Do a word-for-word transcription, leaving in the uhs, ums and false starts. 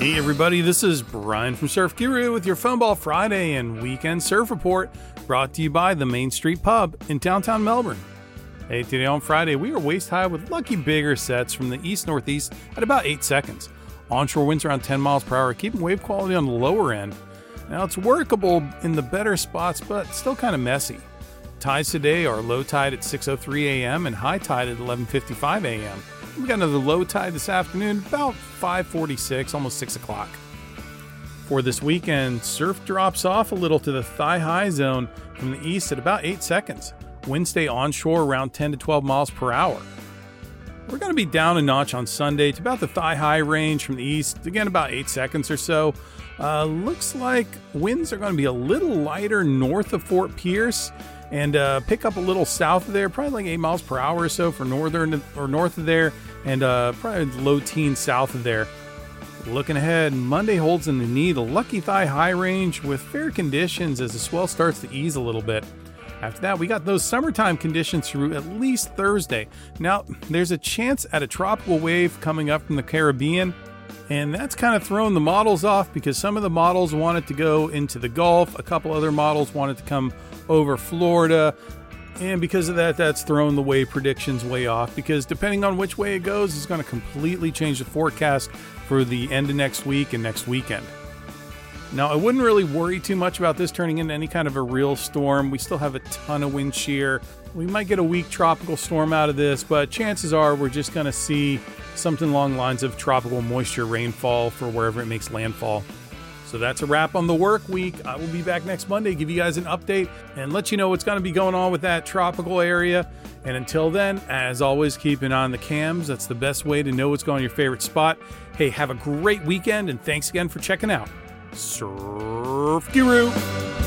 Hey everybody, this is Brian from Surf Guru with your Phone Ball Friday and Weekend Surf Report, brought to you by the Main Street Pub in downtown Melbourne. Hey, today on Friday, we are waist high with lucky bigger sets from the east-northeast at about eight seconds. Onshore winds around ten miles per hour, keeping wave quality on the lower end. Now, it's workable in the better spots, but still kind of messy. Tides today are low tide at six oh three a.m. and high tide at eleven fifty-five a.m. We got another low tide this afternoon, about five forty-six, almost six o'clock. For this weekend, surf drops off a little to the thigh-high zone from the east at about eight seconds. Winds stay onshore around ten to twelve miles per hour. We're going to be down a notch on Sunday to about the thigh-high range from the east, again about eight seconds or so. Uh, looks like winds are going to be a little lighter north of Fort Pierce and uh, pick up a little south of there, probably like eight miles per hour or so for northern or north of there, and uh, probably low teens south of there. Looking ahead, Monday holds in the knee the lucky thigh-high range with fair conditions as the swell starts to ease a little bit. After that, we got those summertime conditions through at least Thursday. Now, there's a chance at a tropical wave coming up from the Caribbean, and that's kind of thrown the models off because some of the models wanted to go into the Gulf, a couple other models wanted to come over Florida, and because of that, that's thrown the wave predictions way off because depending on which way it goes, it's going to completely change the forecast for the end of next week and next weekend. Now, I wouldn't really worry too much about this turning into any kind of a real storm. We still have a ton of wind shear. We might get a weak tropical storm out of this, but chances are we're just going to see something along the lines of tropical moisture rainfall for wherever it makes landfall. So that's a wrap on the work week. I will be back next Monday, give you guys an update and let you know what's going to be going on with that tropical area. And until then, as always, keep an eye on the cams. That's the best way to know what's going on your favorite spot. Hey, have a great weekend and thanks again for checking out Surf Guru.